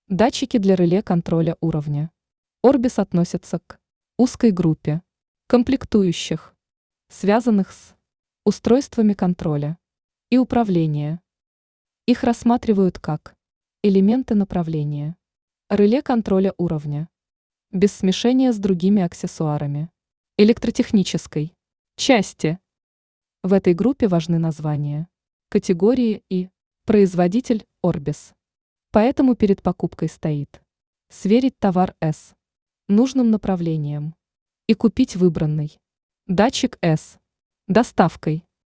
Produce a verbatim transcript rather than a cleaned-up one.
Датчики для реле контроля уровня. Орбис относится к узкой группе комплектующих, связанных с устройствами контроля и управления. Их рассматривают как элементы направления реле контроля уровня, без смешения с другими аксессуарами электротехнической части. В этой группе важны названия, категории и производитель Орбис. Поэтому перед покупкой стоит сверить товар с нужным направлением и купить выбранный датчик с доставкой.